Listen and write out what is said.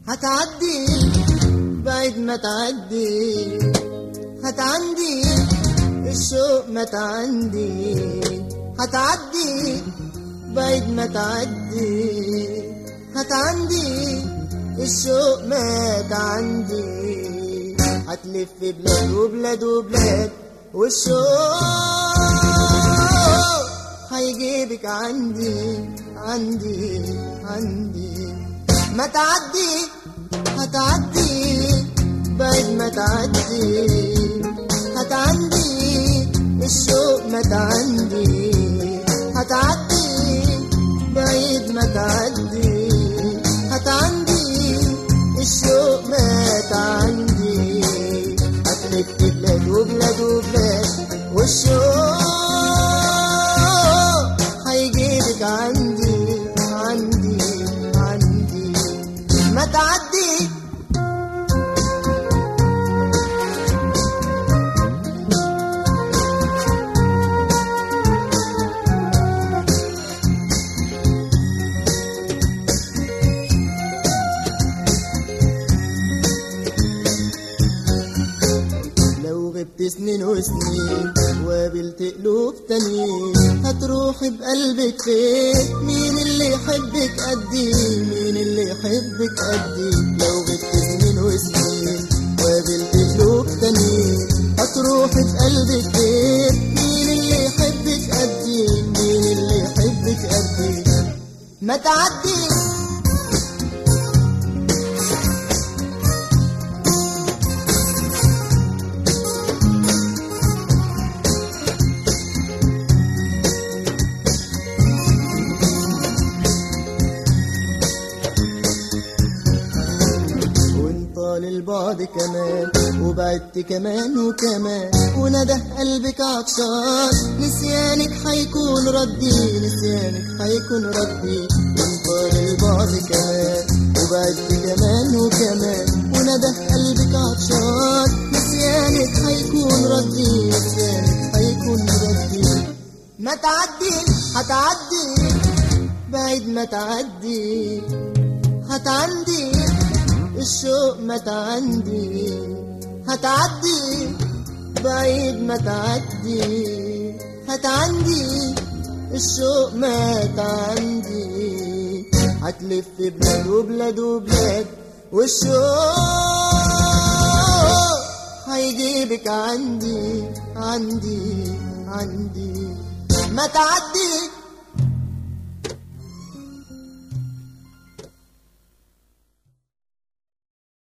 هتعدي بعد ما تعدي، هتعندي الشوق ما تعندي، هتعدي بعد ما تعدي، هتعندي الشوق ما تعندي، هتلف بلاد وبلاد وبلاد والشوق هيجيبك عندي عندي عندي. ما تعدي هتعدي بعد ما تعدي، هتعندي الشوق ما تعندي، هتعدي بعيد ما تعدي، هتعندي الشوق ما تعندي، هتلف بلاد وبلاد وبلاد والشوق هيجيبك عندي عندي عندي. ما تعدي سنين وسنين وقابلت قلوب تانيين، هتروح بقلبك فين؟ مين اللي يحبك قدي؟ مين اللي يحبك قدي؟ لو غبت سنين وسنين وقابلت قلوب تانيين، هتروح بقلبك فين؟ مين اللي يحبك قدي؟ مين اللي يحبك قدي؟ ما تعدي للبعد كمان، وبعدت كمان وكمان، وندى قلبك عطشان، نسيانك حيكون ردي، نسيانك حيكون ردي. وانت للبعد كمان وبعدت كمان وكمان، وندى قلبك عطشان، نسيانك حيكون ردي، نسيانك حيكون ردي. ما تعدي هتعدي بعد ما تعدي، هتعندي الشوق ما تعندي، هتعدي بعيد ما تعدي، هتعندي الشوق ما تعندي، هتلف بلاد وبلاد وبلاد والشوق هيجيبك عندي عندي عندي. ما تعدي